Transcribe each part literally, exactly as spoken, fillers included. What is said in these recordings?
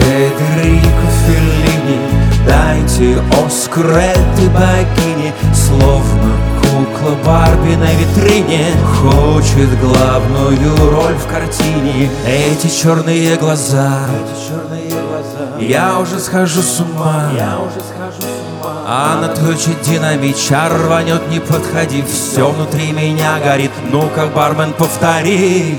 Федерико Феллини, дайте Оскар этой богине. Словно кукла Барби на витрине хочет главную роль в картине. Эти черные глаза, эти черные глаза, я уже схожу с ума, я уже схожу с ума. Она точит динамит, шар рванет, не подходи. Все внутри меня горит, ну-ка, бармен, повтори.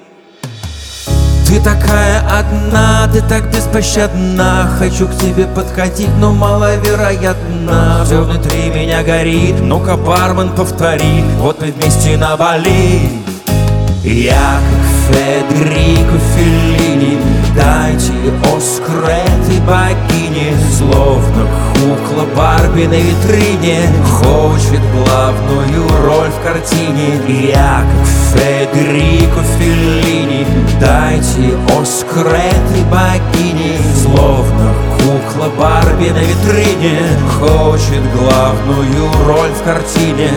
Ты такая одна, ты так беспощадна. Хочу к тебе подходить, но маловероятно. Все внутри меня горит, ну-ка, бармен, повтори. Вот мы вместе на Бали. Я как Федерико Феллини, дайте Оскар этой богине. Словно кукла Барби на витрине хочет главную роль в картине. Я как Федерико Феллини, дайте Оскар этой богине. Словно кукла Барби на витрине хочет главную роль в картине.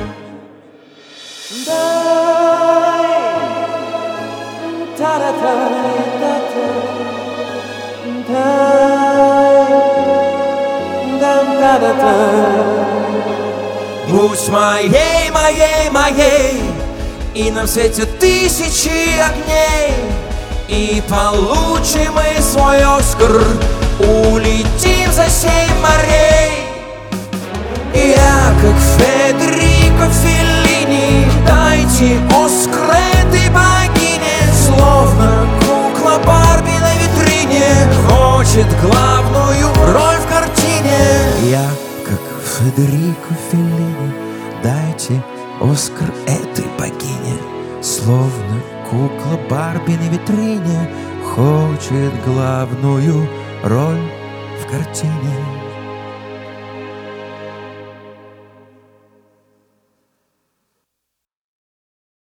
Будь моей, моей, моей, и нам светят тысячи огней, и получим мы свой Оскар, улетим за семь морей. Я как Федерико Феллини, дайте Оскар этой богине. Словно кукла Барби на витрине хочет главную роль в картине. Я как Федерико Феллини, дайте Оскар этой богине. Словно кукла Барби на витрине хочет главную роль в картине.